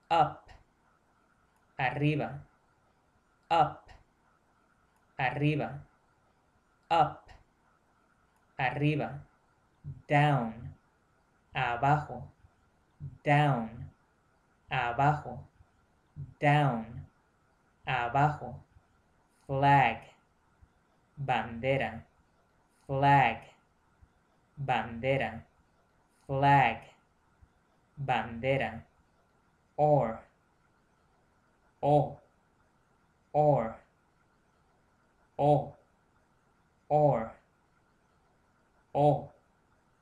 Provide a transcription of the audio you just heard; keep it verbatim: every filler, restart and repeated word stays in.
up, arriba, up, arriba, up, arriba, down, abajo, down, abajo, down, abajo, flag, bandera, flag, bandera, flag, bandera, or, o, or, o, or, o,